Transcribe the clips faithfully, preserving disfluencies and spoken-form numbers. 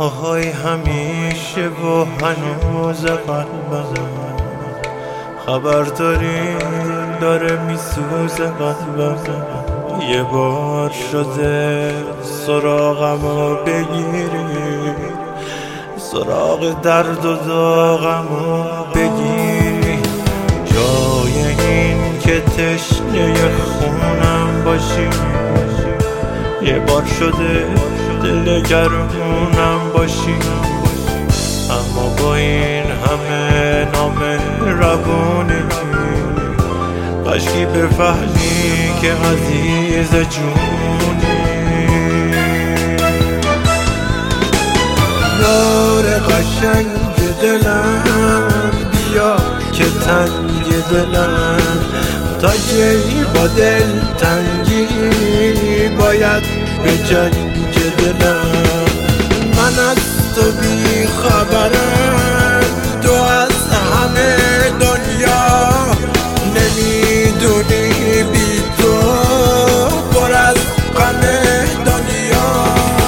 آهای همیشه و هنوز قلبم خبر داری داره میسوزه قلبم. یه بار شده سراغمو بگیری، سراغ درد و داغمو بگیری، جای این که تشنه خونم باشی. یه بار شده دل گرمونم باشی، اما با این همه نامهربونی کاشکی بفهمی که عزیز جونی. یار قشنگ دلم بیا که تنگ دلم، تا کی با دل تنگی باید به جنگ دلم. من از تو بی خبرم، تو از همه دنیا نمیدونی بی تو پر از غم دنیا.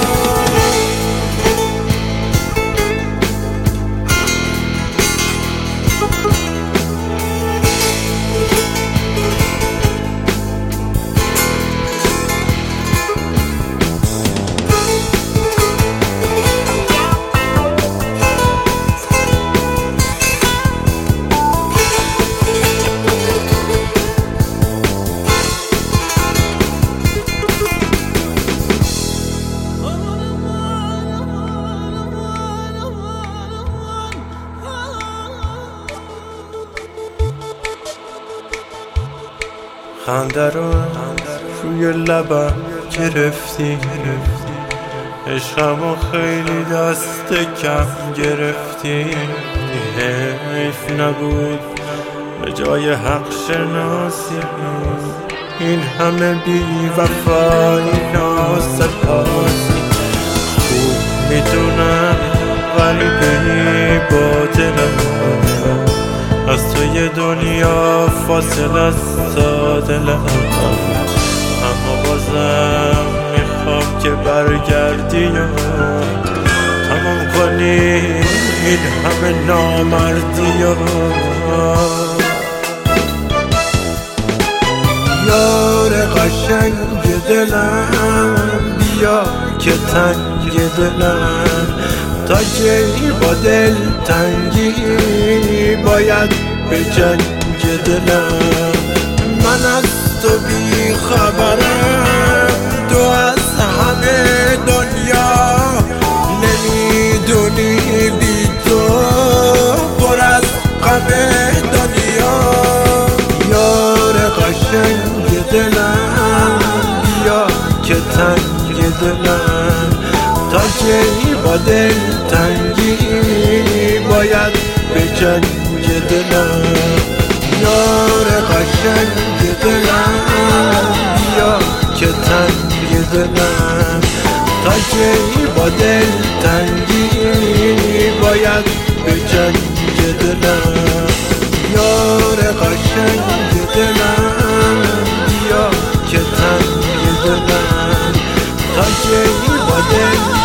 خنده رو روی لبم گرفتی، عشقمو خیلی دست کم گرفتی. حیف نبود به جای حق شناسی این همه بی وفایی ناسپاسی. خوب میدونم ولی بی با دلم از توی دنیا فاصل است تا دلم، اما بازم میخوام که برگردی و تمام کنی این همه نامردی. یار قشنگ دلم بیا که تنگ دلم، تا کی با دل تنگی باید به جنگ دلم. من از تو بی خبرم، تو از همه دنیا نمیدونی بی تو پر از غم دنیا. یار قشنگ دلم بیا که تنگ دلم، تا کی با دل تنگی باید به جنگ دلم. یار قشنگ دلم بیا که تنگ دلم، تا کی با دل تنگی باید به جنگ دلم. یار قشنگ دلم بیا که تنگ دلم، تا کی با دل